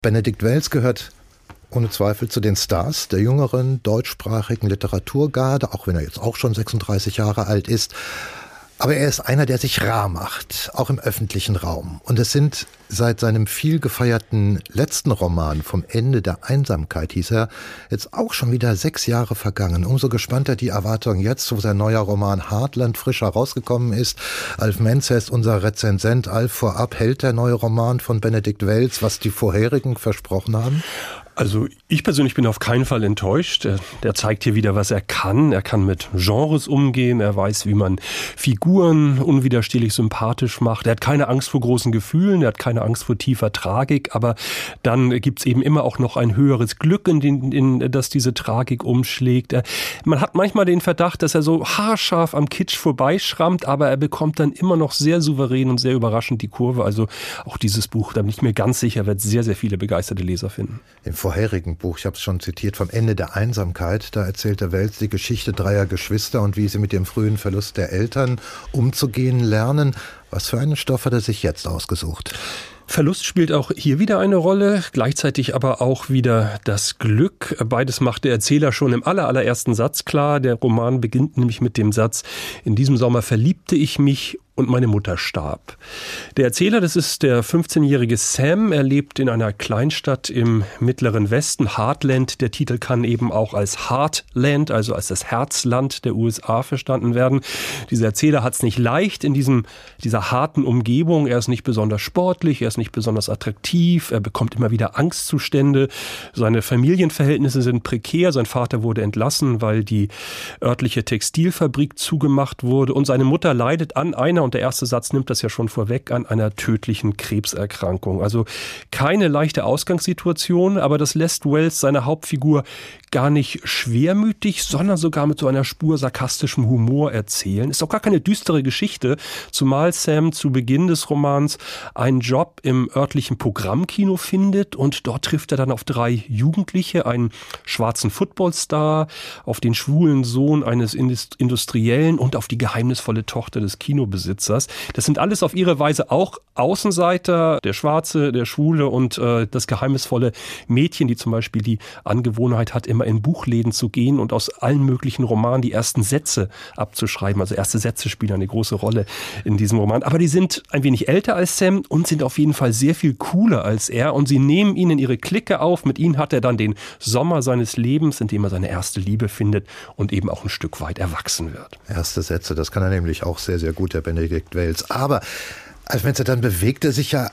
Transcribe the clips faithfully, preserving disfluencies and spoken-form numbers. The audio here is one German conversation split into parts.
Benedikt Wells gehört ohne Zweifel zu den Stars der jüngeren deutschsprachigen Literaturgarde, auch wenn er jetzt auch schon sechsunddreißig Jahre alt ist. Aber er ist einer, der sich rar macht, auch im öffentlichen Raum. Und es sind seit seinem viel gefeierten letzten Roman Vom Ende der Einsamkeit, hieß er, jetzt auch schon wieder sechs Jahre vergangen. Umso gespannter die Erwartung jetzt, wo sein neuer Roman Heartland frisch herausgekommen ist. Alf Menzer ist unser Rezensent. Alf, vorab, hält der neue Roman von Benedikt Wells, was die vorherigen versprochen haben? Also ich persönlich bin auf keinen Fall enttäuscht. Der zeigt hier wieder, was er kann. Er kann mit Genres umgehen. Er weiß, wie man Figuren unwiderstehlich sympathisch macht. Er hat keine Angst vor großen Gefühlen. Er hat keine Angst vor tiefer Tragik. Aber dann gibt's eben immer auch noch ein höheres Glück, in, den, in das diese Tragik umschlägt. Er, man hat manchmal den Verdacht, dass er so haarscharf am Kitsch vorbeischrammt, aber er bekommt dann immer noch sehr souverän und sehr überraschend die Kurve. Also auch dieses Buch, da bin ich mir ganz sicher, wird sehr, sehr viele begeisterte Leser finden. Im vorherigen Buch, ich habe es schon zitiert, Vom Ende der Einsamkeit, da erzählt der Wells die Geschichte dreier Geschwister und wie sie mit dem frühen Verlust der Eltern umzugehen lernen. Was für einen Stoff hat er sich jetzt ausgesucht? Verlust spielt auch hier wieder eine Rolle, gleichzeitig aber auch wieder das Glück. Beides macht der Erzähler schon im aller, allerersten Satz klar. Der Roman beginnt nämlich mit dem Satz: In diesem Sommer verliebte ich mich und meine Mutter starb. Der Erzähler, das ist der fünfzehnjährige Sam. Er lebt in einer Kleinstadt im mittleren Westen, Heartland. Der Titel kann eben auch als Heartland, also als das Herzland der U S A verstanden werden. Dieser Erzähler hat es nicht leicht in diesem, dieser harten Umgebung. Er ist nicht besonders sportlich, er ist nicht besonders attraktiv, er bekommt immer wieder Angstzustände. Seine Familienverhältnisse sind prekär. Sein Vater wurde entlassen, weil die örtliche Textilfabrik zugemacht wurde. Und seine Mutter leidet an einer, und der erste Satz nimmt das ja schon vorweg, an einer tödlichen Krebserkrankung. Also keine leichte Ausgangssituation, aber das lässt Wells seine Hauptfigur gar nicht schwermütig, sondern sogar mit so einer Spur sarkastischem Humor erzählen. Ist auch gar keine düstere Geschichte, zumal Sam zu Beginn des Romans einen Job im örtlichen Programmkino findet und dort trifft er dann auf drei Jugendliche, einen schwarzen Footballstar, auf den schwulen Sohn eines Industriellen und auf die geheimnisvolle Tochter des Kinobesitzers. Das sind alles auf ihre Weise auch Außenseiter, der Schwarze, der Schwule und äh, das geheimnisvolle Mädchen, die zum Beispiel die Angewohnheit hat, immer in Buchläden zu gehen und aus allen möglichen Romanen die ersten Sätze abzuschreiben. Also erste Sätze spielen eine große Rolle in diesem Roman. Aber die sind ein wenig älter als Sam und sind auf jeden Fall sehr viel cooler als er. Und sie nehmen ihn in ihre Clique auf. Mit ihnen hat er dann den Sommer seines Lebens, in dem er seine erste Liebe findet und eben auch ein Stück weit erwachsen wird. Erste Sätze, das kann er nämlich auch sehr, sehr gut, der Benedikt Wells. Aber als Mensch, dann bewegt er sich ja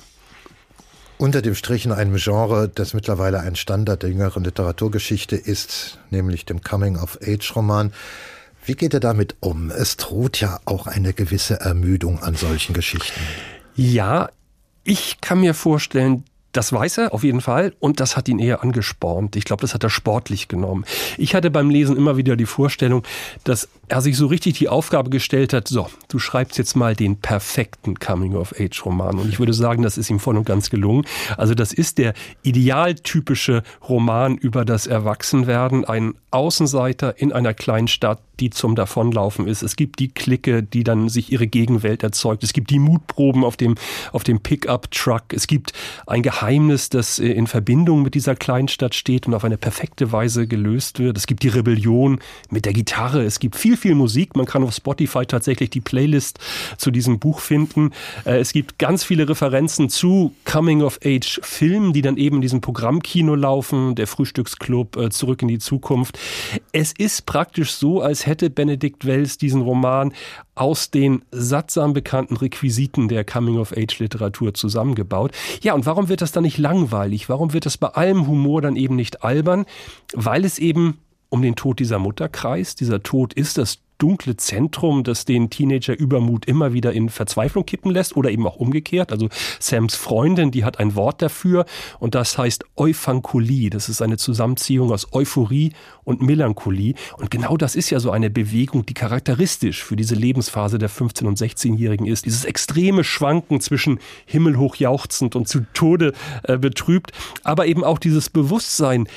unter dem Strich in einem Genre, das mittlerweile ein Standard der jüngeren Literaturgeschichte ist, nämlich dem Coming-of-Age-Roman. Wie geht er damit um? Es droht ja auch eine gewisse Ermüdung an solchen Geschichten. Ja, ich kann mir vorstellen, das weiß er auf jeden Fall und das hat ihn eher angespornt. Ich glaube, das hat er sportlich genommen. Ich hatte beim Lesen immer wieder die Vorstellung, dass er sich so richtig die Aufgabe gestellt hat, so, du schreibst jetzt mal den perfekten Coming-of-Age-Roman. Und ich würde sagen, das ist ihm voll und ganz gelungen. Also das ist der idealtypische Roman über das Erwachsenwerden. Ein Außenseiter in einer kleinen Stadt, die zum Davonlaufen ist. Es gibt die Clique, die dann sich ihre Gegenwelt erzeugt. Es gibt die Mutproben auf dem, auf dem Pickup-Truck. Es gibt ein Geheimnis, das in Verbindung mit dieser Kleinstadt steht und auf eine perfekte Weise gelöst wird. Es gibt die Rebellion mit der Gitarre. Es gibt viel, viel Musik. Man kann auf Spotify tatsächlich die Playlist zu diesem Buch finden. Es gibt ganz viele Referenzen zu Coming-of-Age-Filmen, die dann eben in diesem Programmkino laufen. Der Frühstücksclub, Zurück in die Zukunft. Es ist praktisch so, als hätte Benedikt Wells diesen Roman aus den sattsam bekannten Requisiten der Coming-of-Age-Literatur zusammengebaut. Ja, und warum wird das dann nicht langweilig? Warum wird das bei allem Humor dann eben nicht albern? Weil es eben um den Tod dieser Mutter kreist. Dieser Tod ist das dunkle Zentrum, das den Teenager-Übermut immer wieder in Verzweiflung kippen lässt oder eben auch umgekehrt. Also Sams Freundin, die hat ein Wort dafür und das heißt Euphankolie. Das ist eine Zusammenziehung aus Euphorie und Melancholie. Und genau das ist ja so eine Bewegung, die charakteristisch für diese Lebensphase der fünfzehn- und sechzehnjährigen ist. Dieses extreme Schwanken zwischen himmelhoch jauchzend und zu Tode äh, betrübt, aber eben auch dieses Bewusstsein,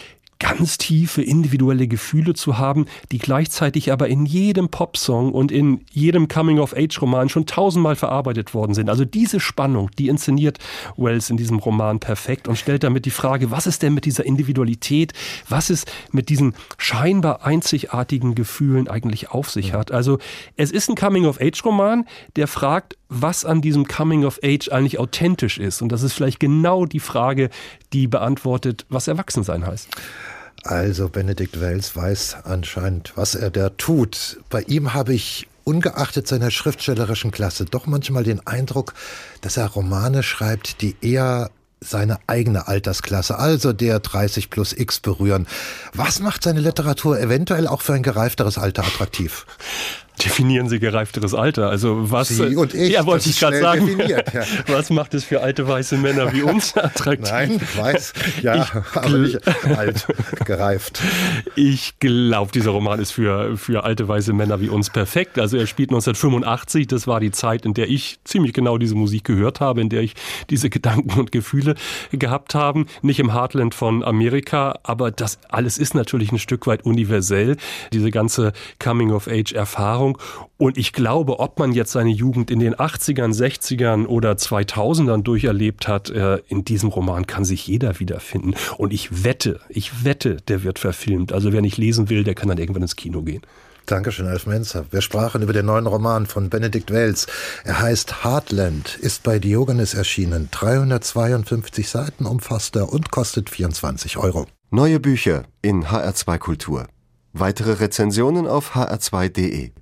ganz tiefe individuelle Gefühle zu haben, die gleichzeitig aber in jedem Popsong und in jedem Coming-of-Age-Roman schon tausendmal verarbeitet worden sind. Also diese Spannung, die inszeniert Wells in diesem Roman perfekt und stellt damit die Frage, was ist denn mit dieser Individualität, was es mit diesen scheinbar einzigartigen Gefühlen eigentlich auf sich hat. Also es ist ein Coming-of-Age-Roman, der fragt, was an diesem Coming-of-Age eigentlich authentisch ist. Und das ist vielleicht genau die Frage, die beantwortet, was Erwachsensein heißt. Also Benedict Wells weiß anscheinend, was er da tut. Bei ihm habe ich ungeachtet seiner schriftstellerischen Klasse doch manchmal den Eindruck, dass er Romane schreibt, die eher seine eigene Altersklasse, also der dreißig plus X berühren. Was macht seine Literatur eventuell auch für ein gereifteres Alter attraktiv? Definieren Sie gereifteres Alter. Also was? Sie und ich. Ja, wollte ich gerade sagen. Ja. Was macht es für alte weiße Männer wie uns attraktiv? Nein, weiß, ja, ich aber nicht alt, gereift. Ich glaube, dieser Roman ist für für alte weiße Männer wie uns perfekt. Also er spielt neunzehnhundertfünfundachtzig. Das war die Zeit, in der ich ziemlich genau diese Musik gehört habe, in der ich diese Gedanken und Gefühle gehabt habe. Nicht im Heartland von Amerika, aber das alles ist natürlich ein Stück weit universell. Diese ganze Coming-of-Age-Erfahrung. Und ich glaube, ob man jetzt seine Jugend in den achtzigern, sechzigern oder zweitausendern durcherlebt hat, in diesem Roman kann sich jeder wiederfinden. Und ich wette, ich wette, der wird verfilmt. Also wer nicht lesen will, der kann dann irgendwann ins Kino gehen. Dankeschön, Alf Menzer. Wir sprachen über den neuen Roman von Benedict Wells. Er heißt Heartland, ist bei Diogenes erschienen. dreihundertzweiundfünfzig Seiten umfasst er und kostet vierundzwanzig Euro. Neue Bücher in H R zwei Kultur. Weitere Rezensionen auf h r zwei punkt de.